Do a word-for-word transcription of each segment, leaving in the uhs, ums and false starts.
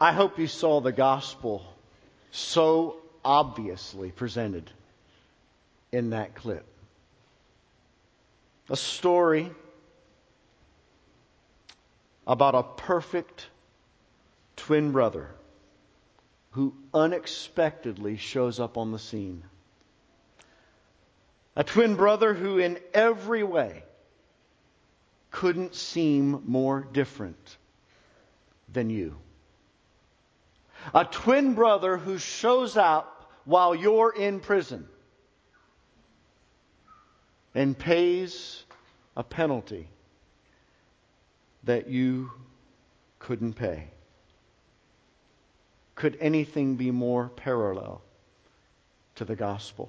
I hope you saw the gospel so obviously presented in that clip. A story about a perfect twin brother who unexpectedly shows up on the scene. A twin brother who in every way couldn't seem more different than you. A twin brother who shows up while you're in prison and pays a penalty that you couldn't pay. Could anything be more parallel to the gospel?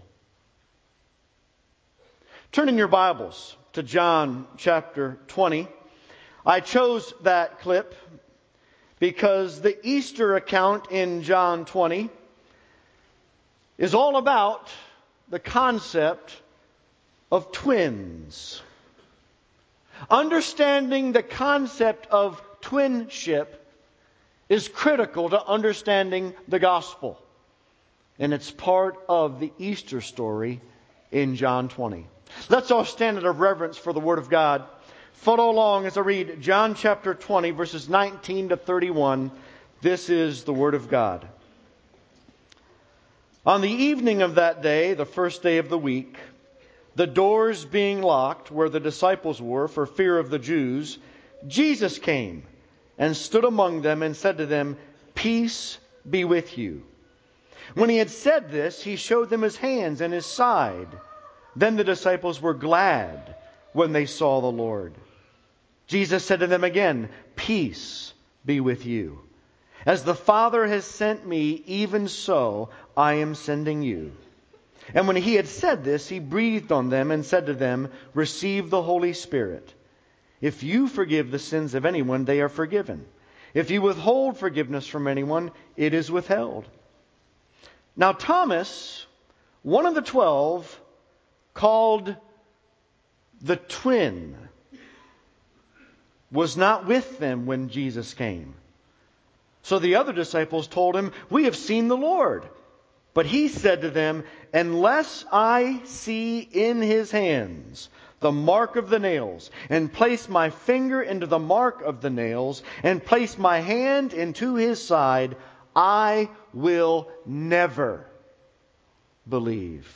Turn in your Bibles to John chapter twenty. I chose that clip because the Easter account in John twenty is all about the concept of twins. Understanding the concept of twinship is critical to understanding the gospel. And it's part of the Easter story in John twenty. Let's all stand out of reverence for the Word of God. Follow along as I read John chapter twenty, verses nineteen to thirty-one. This is the Word of God. On the evening of that day, the first day of the week, the doors being locked where the disciples were for fear of the Jews, Jesus came and stood among them and said to them, "Peace be with you." When he had said this, he showed them his hands and his side. Then the disciples were glad when they saw the Lord. Jesus said to them again, "Peace be with you. As the Father has sent me, even so I am sending you." And when he had said this, he breathed on them and said to them, "Receive the Holy Spirit. If you forgive the sins of anyone, they are forgiven. If you withhold forgiveness from anyone, it is withheld." Now Thomas, one of the twelve, called the twin, was not with them when Jesus came. So the other disciples told him, "We have seen the Lord." But he said to them, "Unless I see in his hands the mark of the nails, and place my finger into the mark of the nails, and place my hand into his side, I will never believe."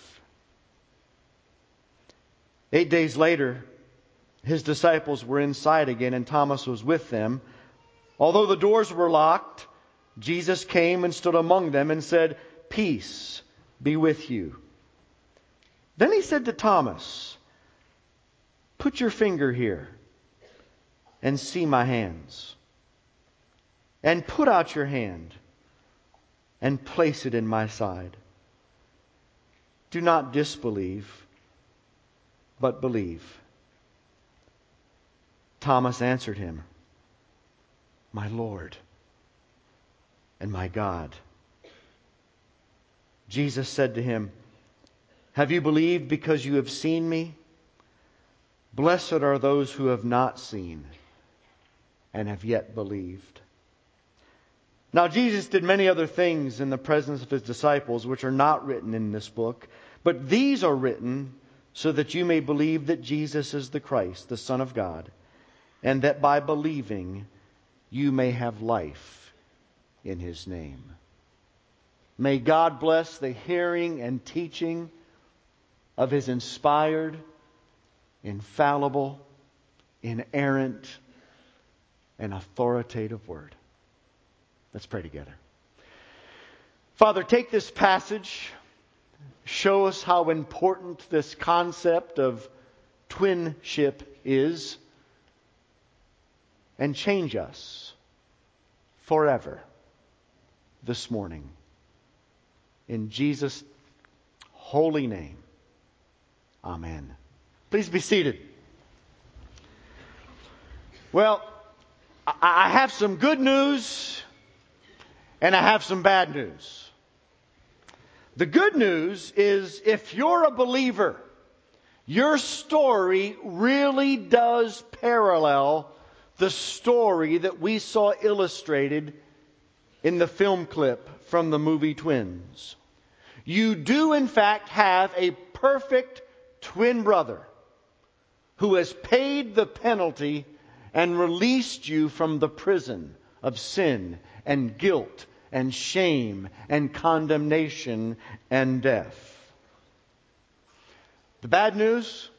Eight days later, his disciples were inside again, and Thomas was with them. Although the doors were locked, Jesus came and stood among them and said, "Peace be with you." Then he said to Thomas, "Put your finger here and see my hands. And put out your hand and place it in my side. Do not disbelieve, but believe." Thomas answered him, "My Lord and my God." Jesus said to him, "Have you believed because you have seen me? Blessed are those who have not seen and have yet believed." Now Jesus did many other things in the presence of his disciples, which are not written in this book, but these are written so that you may believe that Jesus is the Christ, the Son of God, and that by believing you may have life in his name. May God bless the hearing and teaching of his inspired, infallible, inerrant, and authoritative word. Let's pray together. Father, take this passage, show us how important this concept of twinship is, and change us forever this morning. In Jesus' holy name, amen. Please be seated. Well, I have some good news and I have some bad news. The good news is if you're a believer, your story really does parallel the story that we saw illustrated in the film clip from the movie Twins. You do in fact have a perfect twin brother who has paid the penalty and released you from the prison of sin and guilt and shame and condemnation and death. The bad news?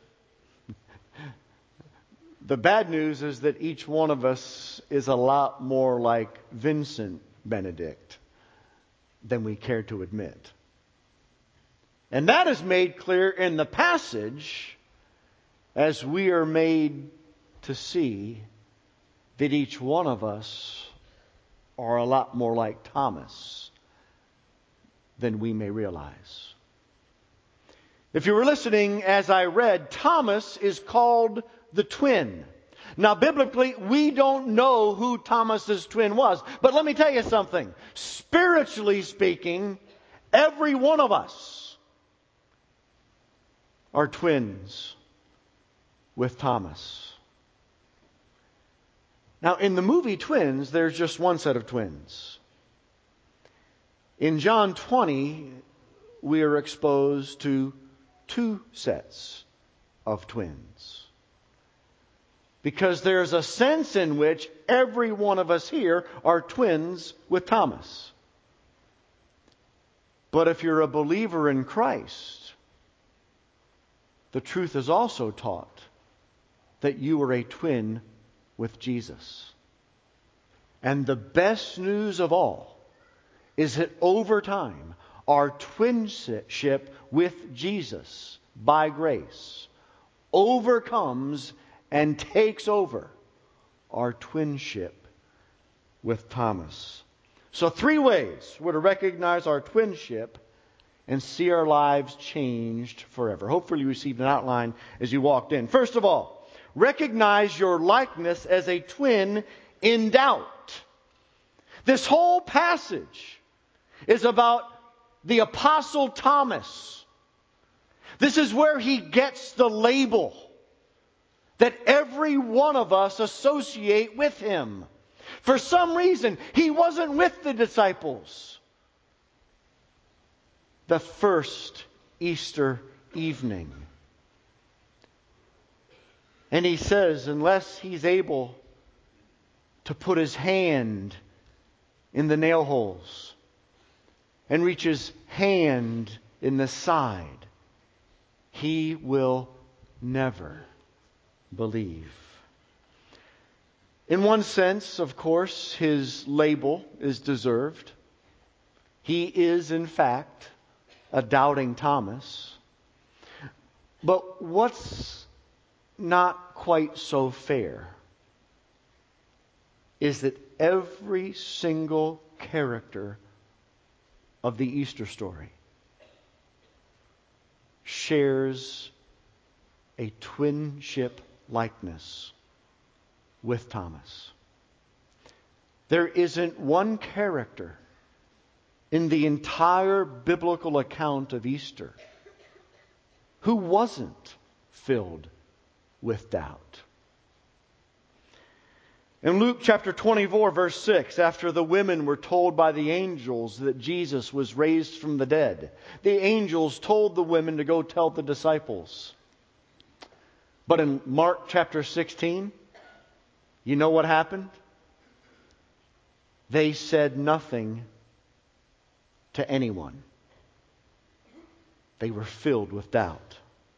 The bad news is that each one of us is a lot more like Vincent Benedict than we care to admit. And that is made clear in the passage as we are made to see that each one of us are a lot more like Thomas than we may realize. If you were listening as I read, Thomas is called the twin. Now, biblically, we don't know who Thomas's twin was. But let me tell you something. Spiritually speaking, every one of us are twins with Thomas. Now, in the movie Twins, there's just one set of twins. In John twenty, we are exposed to two sets of twins. Because there's a sense in which every one of us here are twins with Thomas. But if you're a believer in Christ, the truth is also taught that you are a twin with Jesus. And the best news of all is that over time, our twinship with Jesus, by grace, overcomes and takes over our twinship with Thomas. So three ways we're to recognize our twinship and see our lives changed forever. Hopefully you received an outline as you walked in. First of all, recognize your likeness as a twin in doubt. This whole passage is about the Apostle Thomas. This is where he gets the label that every one of us associate with him. For some reason, he wasn't with the disciples the first Easter evening. And he says, unless he's able to put his hand in the nail holes and reach his hand in the side, he will never believe. In one sense, of course, his label is deserved. He is, in fact, a doubting Thomas. But what's not quite so fair is that every single character of the Easter story shares a twinship likeness with Thomas. There isn't one character in the entire biblical account of Easter who wasn't filled with doubt. In Luke chapter twenty-four, verse six, after the women were told by the angels that Jesus was raised from the dead, the angels told the women to go tell the disciples. But in Mark chapter sixteen, you know what happened? They said nothing to anyone. They were filled with doubt.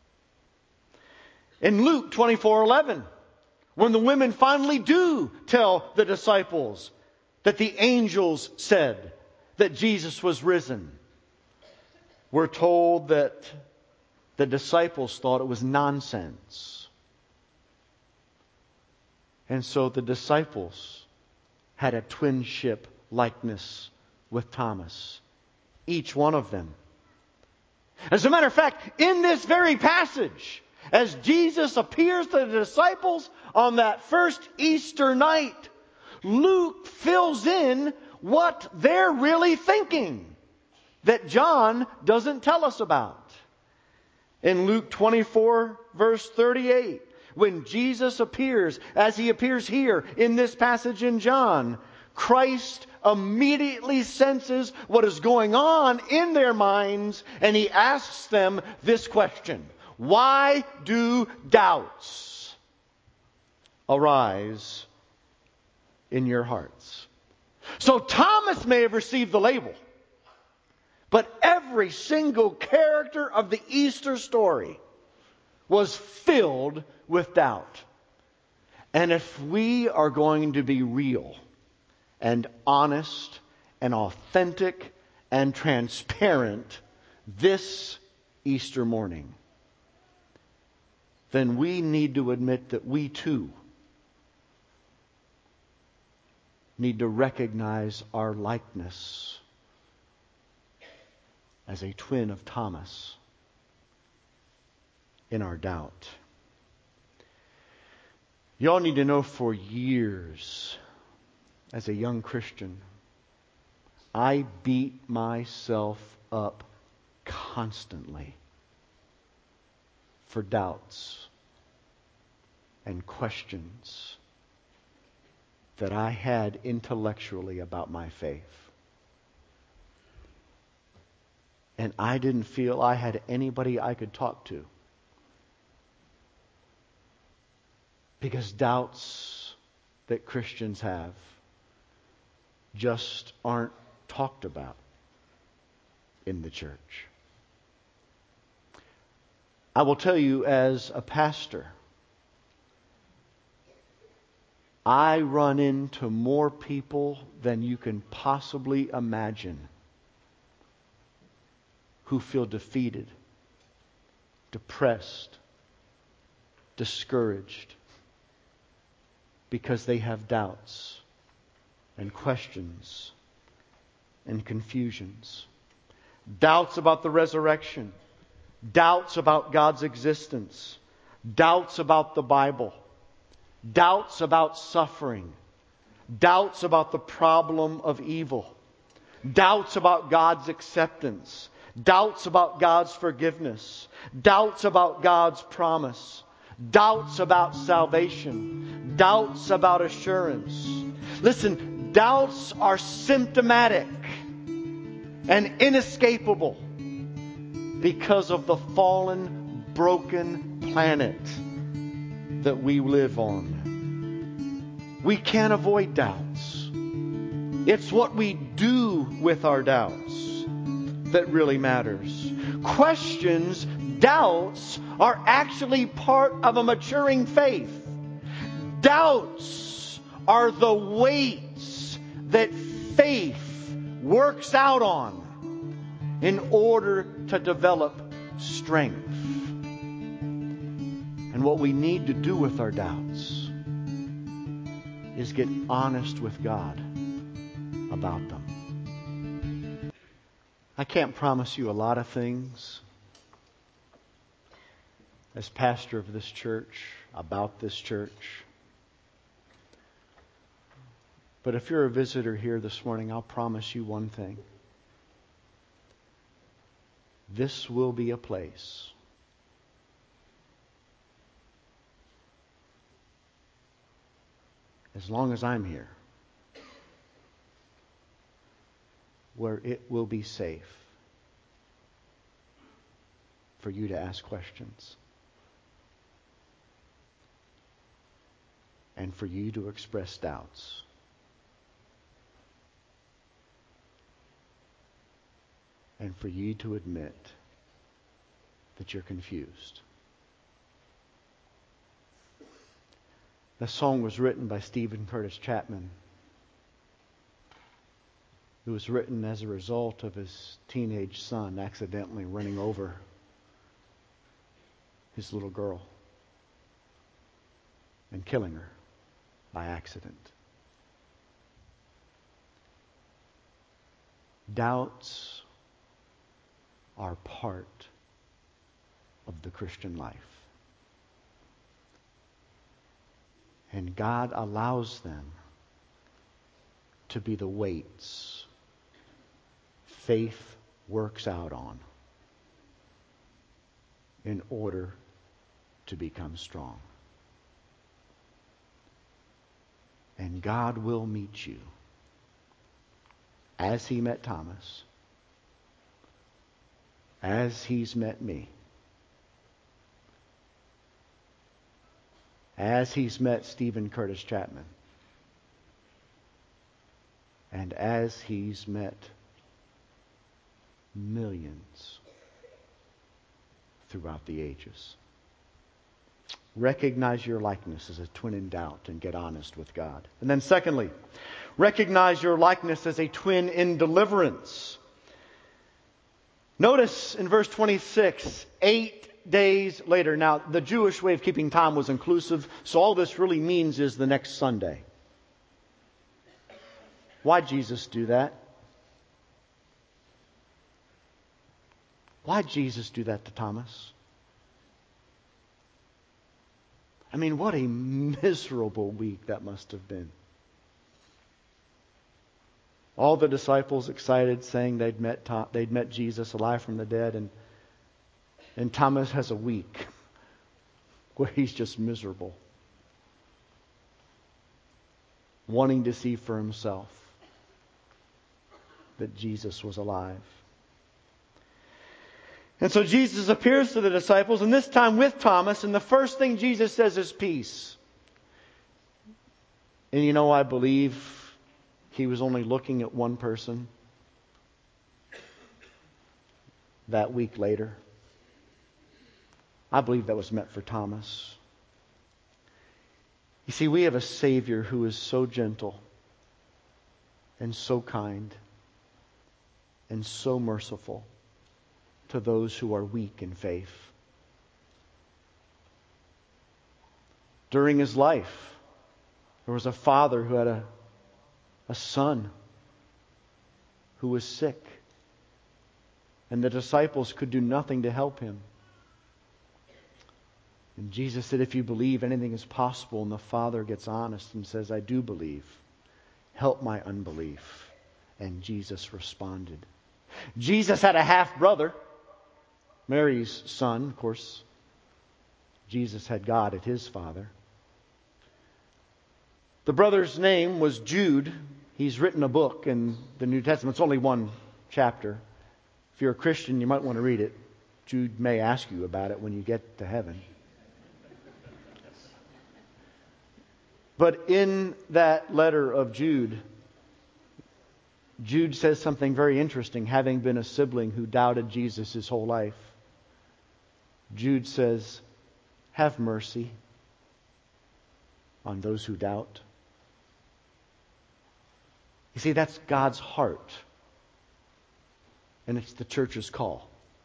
In Luke twenty-four eleven, when the women finally do tell the disciples that the angels said that Jesus was risen, we're told that the disciples thought it was nonsense. And so the disciples had a twinship likeness with Thomas. Each one of them. As a matter of fact, in this very passage, as Jesus appears to the disciples on that first Easter night, Luke fills in what they're really thinking that John doesn't tell us about. In Luke twenty-four, verse thirty-eight, when Jesus appears, as he appears here in this passage in John, Christ immediately senses what is going on in their minds, and he asks them this question: why do doubts arise in your hearts? So Thomas may have received the label, but every single character of the Easter story was filled with doubt. And if we are going to be real and honest and authentic and transparent this Easter morning, then we need to admit that we too need to recognize our likeness as a twin of Thomas in our doubt. You all need to know, for years as a young Christian, I beat myself up constantly for doubts and questions that I had intellectually about my faith. And I didn't feel I had anybody I could talk to, because doubts that Christians have just aren't talked about in the church. I will tell you, as a pastor, I run into more people than you can possibly imagine who feel defeated, depressed, discouraged, because they have doubts and questions and confusions. Doubts about the resurrection. Doubts about God's existence. Doubts about the Bible. Doubts about suffering. Doubts about the problem of evil. Doubts about God's acceptance. Doubts about God's forgiveness. Doubts about God's promise. Doubts about salvation. Doubts about assurance. Listen, doubts are symptomatic and inescapable because of the fallen, broken planet that we live on. We can't avoid doubts. It's what we do with our doubts that really matters. Questions, doubts, are actually part of a maturing faith. Doubts are the weights that faith works out on in order to develop strength. And what we need to do with our doubts is get honest with God about them. I can't promise you a lot of things as pastor of this church, about this church. But if you're a visitor here this morning, I'll promise you one thing. This will be a place as long as I'm here where it will be safe for you to ask questions and for you to express doubts. And for you to admit that you're confused. The song was written by Stephen Curtis Chapman. It was written as a result of his teenage son accidentally running over his little girl and killing her by accident. Doubts are part of the Christian life. And God allows them to be the weights faith works out on in order to become strong. And God will meet you as He met Thomas, as He's met me, as He's met Stephen Curtis Chapman, and as He's met millions throughout the ages. Recognize your likeness as a twin in doubt and get honest with God. And then secondly, recognize your likeness as a twin in deliverance. Notice in verse twenty-six, eight days later. Now, the Jewish way of keeping time was inclusive, so all this really means is the next Sunday. Why'd Jesus do that? Why'd Jesus do that to Thomas? I mean, what a miserable week that must have been. All the disciples excited, saying they'd met Tom, they'd met Jesus alive from the dead, and and Thomas has a week where he's just miserable, wanting to see for himself that Jesus was alive. And so Jesus appears to the disciples, and this time with Thomas, and the first thing Jesus says is peace. And you know, I believe He was only looking at one person that week later. I believe that was meant for Thomas. You see, we have a Savior who is so gentle and so kind and so merciful to those who are weak in faith. During His life, there was a father who had a, a son who was sick, and the disciples could do nothing to help him. And Jesus said, if you believe, anything is possible. And the father gets honest and says, I do believe. Help my unbelief. And Jesus responded. Jesus had a half-brother, Mary's son. Of course, Jesus had God as His father. The brother's name was Jude. He's written a book in the New Testament. It's only one chapter. If you're a Christian, you might want to read it. Jude may ask you about it when you get to heaven. But in that letter of Jude, Jude says something very interesting, having been a sibling who doubted Jesus his whole life. Jude says, have mercy on those who doubt. You see, that's God's heart. And it's the church's call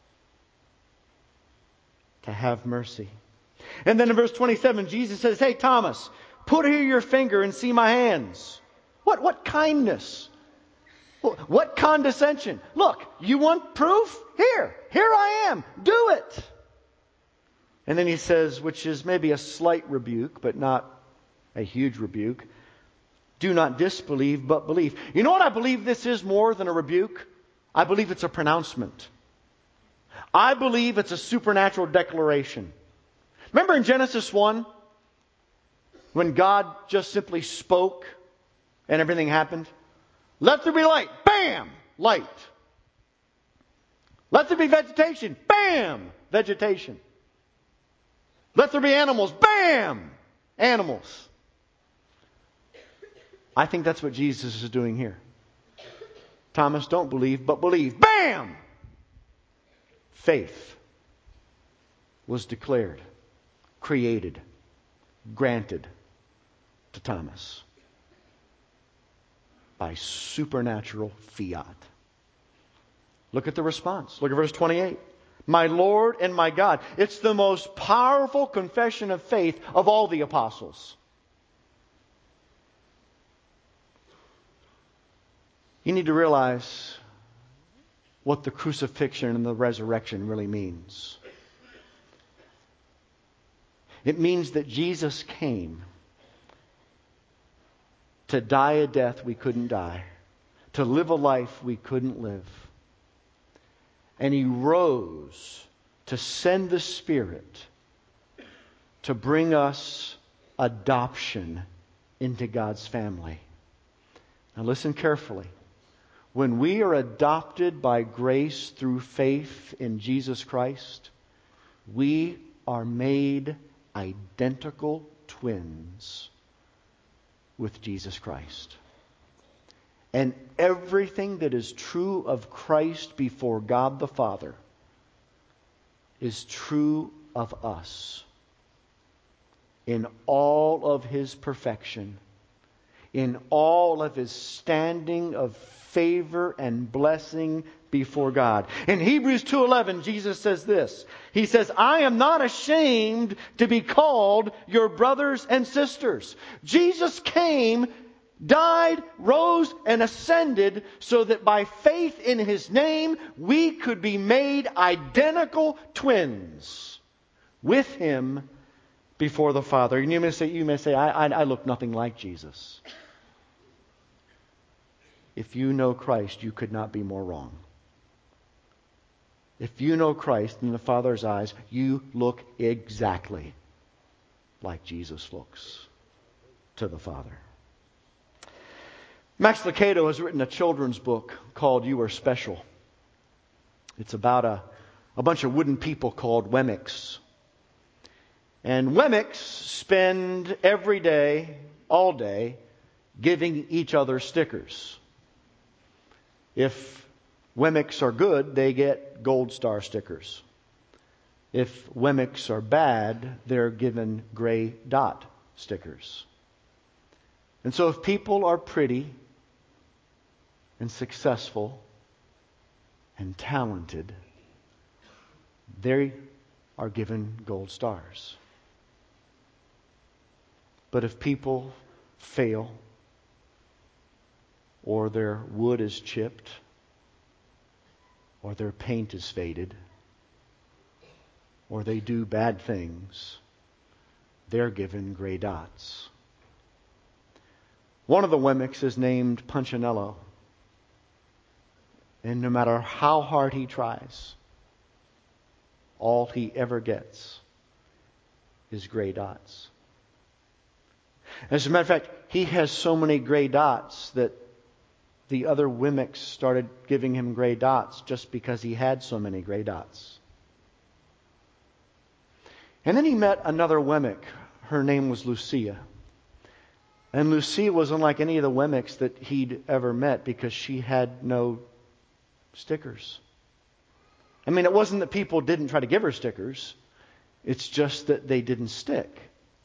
to have mercy. And then in verse twenty-seven, Jesus says, hey, Thomas, put here your finger and see my hands. What, what kindness? What condescension? Look, you want proof? Here, here I am. Do it. And then He says, which is maybe a slight rebuke, but not a huge rebuke. Do not disbelieve, but believe. You know what I believe this is more than a rebuke? I believe it's a pronouncement. I believe it's a supernatural declaration. Remember in Genesis one, when God just simply spoke and everything happened? Let there be light. Bam! Light. Let there be vegetation. Bam! Vegetation. Let there be animals. Bam! Animals. I think that's what Jesus is doing here. Thomas, don't believe, but believe. Bam! Faith was declared, created, granted to Thomas by supernatural fiat. Look at the response. Look at verse twenty-eight. My Lord and my God. It's the most powerful confession of faith of all the apostles. You need to realize what the crucifixion and the resurrection really means. It means that Jesus came to die a death we couldn't die, to live a life we couldn't live. And He rose to send the Spirit to bring us adoption into God's family. Now listen carefully. when we are adopted by grace through faith in Jesus Christ, we are made identical twins with Jesus Christ. And everything that is true of Christ before God the Father is true of us in all of His perfection, in all of His standing of favor and blessing before God. In Hebrews two eleven, Jesus says this. He says, I am not ashamed to be called your brothers and sisters. Jesus came, died, rose, and ascended so that by faith in His name we could be made identical twins with Him before the Father. And you may say, you may say I, I, I look nothing like Jesus. If you know Christ, you could not be more wrong. If you know Christ in the Father's eyes, you look exactly like Jesus looks to the Father. Max Lucado has written a children's book called You Are Special. It's about a, a bunch of wooden people called Wemmicks. And Wemmicks spend every day, all day, giving each other stickers. If Wemmicks are good, they get gold star stickers. If Wemmicks are bad, they're given gray dot stickers. And so if people are pretty and successful and talented, they are given gold stars. But if people fail, or their wood is chipped, or their paint is faded, or they do bad things, they're given gray dots. One of the Wemmicks is named Punchinello. And no matter how hard he tries, all he ever gets is gray dots. As a matter of fact, he has so many gray dots that the other Wemmicks started giving him gray dots just because he had so many gray dots. And then he met another Wemmick. Her name was Lucia. And Lucia was unlike any of the Wemmicks that he'd ever met because she had no stickers. I mean, it wasn't that people didn't try to give her stickers. It's just that they didn't stick.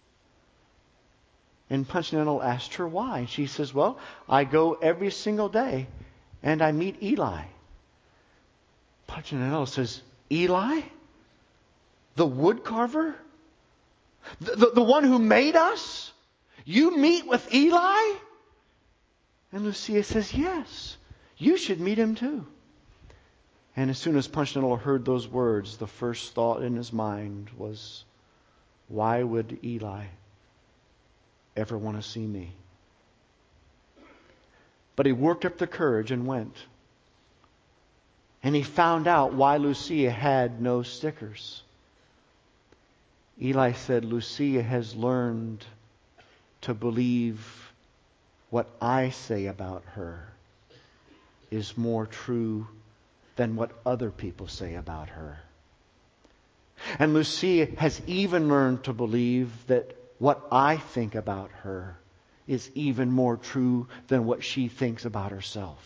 And Punchinello asked her why. She says, well, I go every single day and I meet Eli. Punchinello says, Eli? The wood carver? The, the, the one who made us? You meet with Eli? And Lucia says, yes, you should meet him too. And as soon as Punchinello heard those words, the first thought in his mind was, why would Eli ever want to see me? But he worked up the courage and went. And he found out why Lucia had no stickers. Eli said, Lucia has learned to believe what I say about her is more true than what other people say about her. And Lucia has even learned to believe that what I think about her is even more true than what she thinks about herself.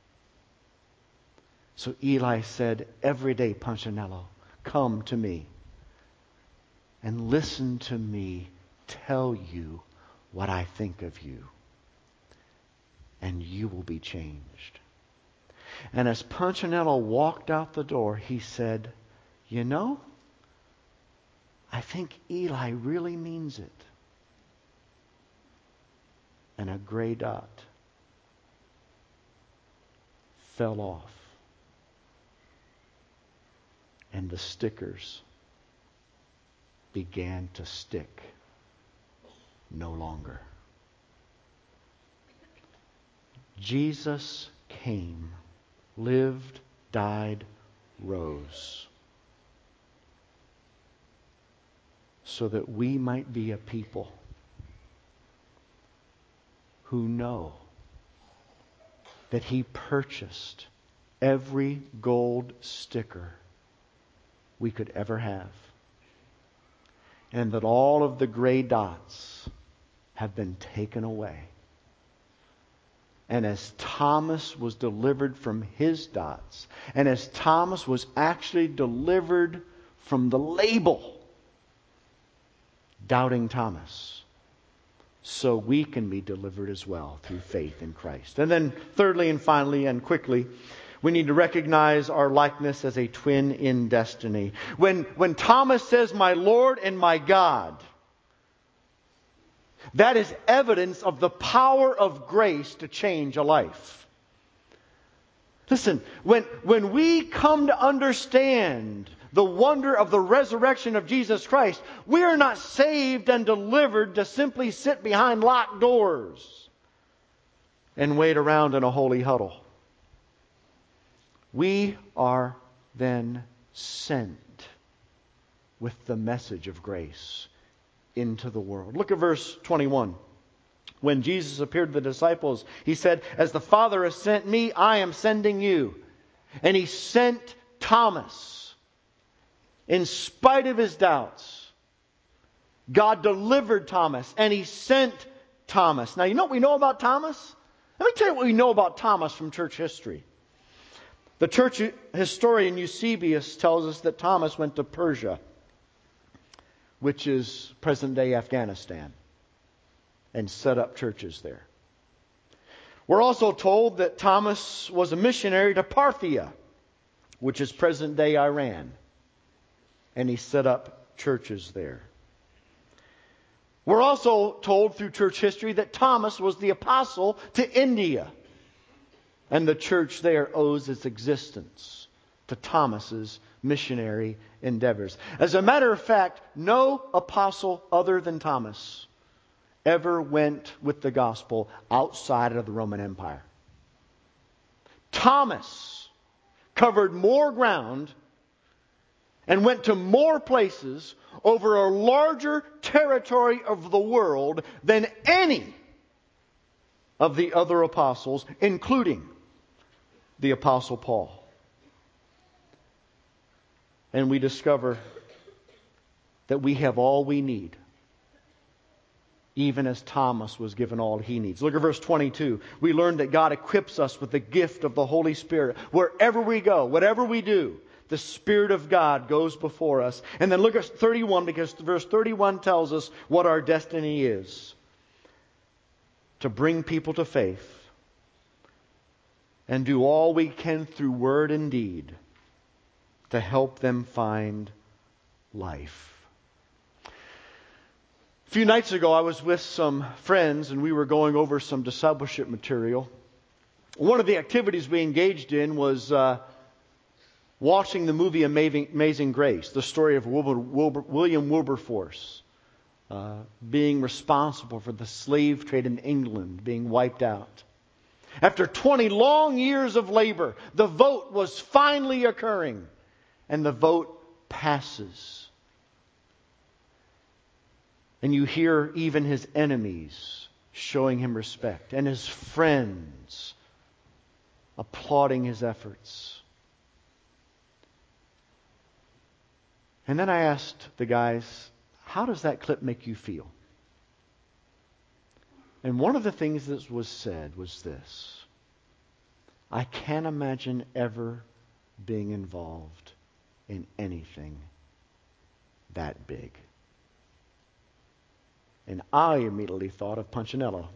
So Eli said, every day, Punchinello, come to me and listen to me tell you what I think of you. And you will be changed. And as Punchinello walked out the door, he said, you know, I think Eli really means it. And a gray dot fell off. And the stickers began to stick no longer. Jesus came, lived, died, rose, so that we might be a people who know that He purchased every gold sticker we could ever have. And that all of the gray dots have been taken away. And as Thomas was delivered from his dots, and as Thomas was actually delivered from the label, doubting Thomas, so we can be delivered as well through faith in Christ. And then thirdly and finally and quickly, we need to recognize our likeness as a twin in destiny. When, when Thomas says, "My Lord and my God," that is evidence of the power of grace to change a life. Listen, when, when we come to understand the wonder of the resurrection of Jesus Christ, we are not saved and delivered to simply sit behind locked doors and wait around in a holy huddle. We are then sent with the message of grace into the world. Look at verse twenty-one. When Jesus appeared to the disciples, He said, "As the Father has sent me, I am sending you." And He sent Thomas. In spite of his doubts, God delivered Thomas, and He sent Thomas. Now, you know what we know about Thomas? Let me tell you what we know about Thomas from church history. The church historian Eusebius tells us that Thomas went to Persia, which is present-day Afghanistan, and set up churches there. We're also told that Thomas was a missionary to Parthia, which is present-day Iran, and he set up churches there. We're also told through church history that Thomas was the apostle to India, and the church there owes its existence to Thomas's missionary endeavors. As a matter of fact, no apostle other than Thomas ever went with the gospel outside of the Roman Empire. Thomas covered more ground and went to more places over a larger territory of the world than any of the other apostles, including the Apostle Paul. And we discover that we have all we need, even as Thomas was given all he needs. Look at verse twenty-two. We learn that God equips us with the gift of the Holy Spirit. Wherever we go, whatever we do, the Spirit of God goes before us. And then look at thirty-one, because verse thirty-one tells us what our destiny is. To bring people to faith and do all we can through word and deed to help them find life. A few nights ago, I was with some friends and we were going over some discipleship material. One of the activities we engaged in was uh, watching the movie Amazing, Amazing Grace, the story of Wilbur, Wilbur, William Wilberforce uh, being responsible for the slave trade in England being wiped out. After twenty long years of labor, the vote was finally occurring, and the vote passes. And you hear even his enemies showing him respect, and his friends applauding his efforts. And then I asked the guys, how does that clip make you feel? And one of the things that was said was this: I can't imagine ever being involved in anything that big. And I immediately thought of Punchinello.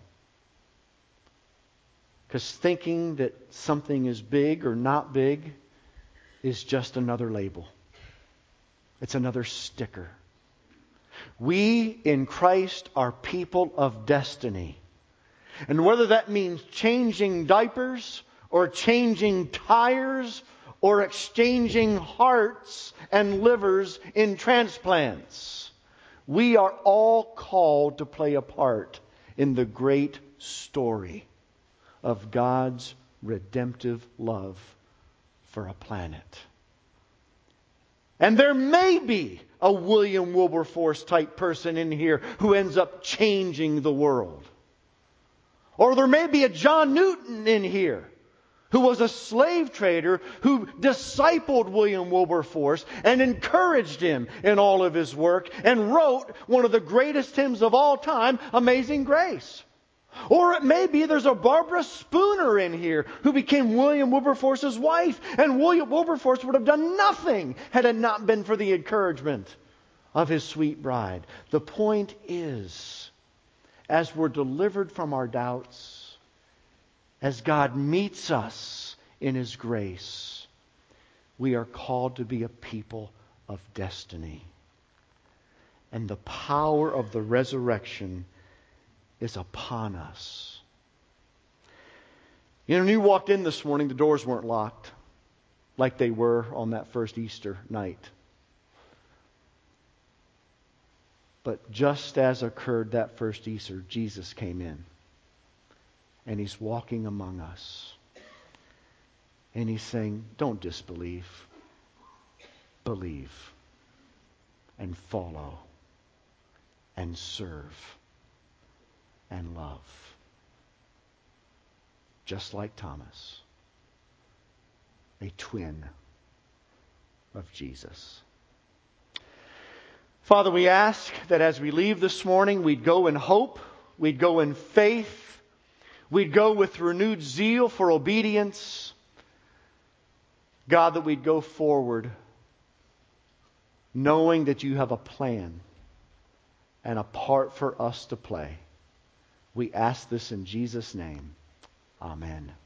Because thinking that something is big or not big is just another label. It's another sticker. We in Christ are people of destiny. And whether that means changing diapers or changing tires or exchanging hearts and livers in transplants, we are all called to play a part in the great story of God's redemptive love for a planet. And there may be a William Wilberforce type person in here who ends up changing the world. Or there may be a John Newton in here who was a slave trader, who discipled William Wilberforce and encouraged him in all of his work, and wrote one of the greatest hymns of all time, Amazing Grace. Or it may be there's a Barbara Spooner in here who became William Wilberforce's wife, and William Wilberforce would have done nothing had it not been for the encouragement of his sweet bride. The point is, as we're delivered from our doubts, as God meets us in His grace, we are called to be a people of destiny. And the power of the resurrection is upon us. You know, when you walked in this morning, the doors weren't locked like they were on that first Easter night. But just as occurred that first Easter, Jesus came in. And He's walking among us. And He's saying, don't disbelieve. Believe. And follow. And serve. And love. Just like Thomas. A twin of Jesus. Father, we ask that as we leave this morning, we'd go in hope. We'd go in faith. We'd go with renewed zeal for obedience. God, that we'd go forward knowing that You have a plan and a part for us to play. We ask this in Jesus' name. Amen.